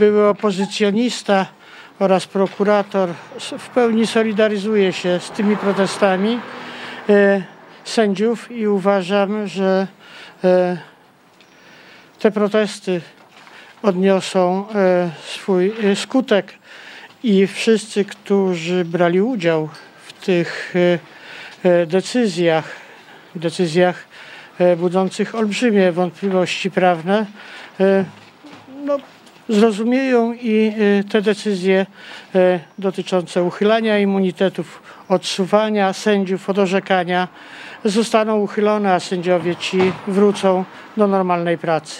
Były opozycjonista oraz prokurator w pełni solidaryzuje się z tymi protestami sędziów i uważam, że te protesty odniosą swój skutek i wszyscy, którzy brali udział w tych decyzjach budzących olbrzymie wątpliwości prawne, zrozumieją i te decyzje dotyczące uchylania immunitetów, odsuwania sędziów od orzekania zostaną uchylone, a sędziowie ci wrócą do normalnej pracy.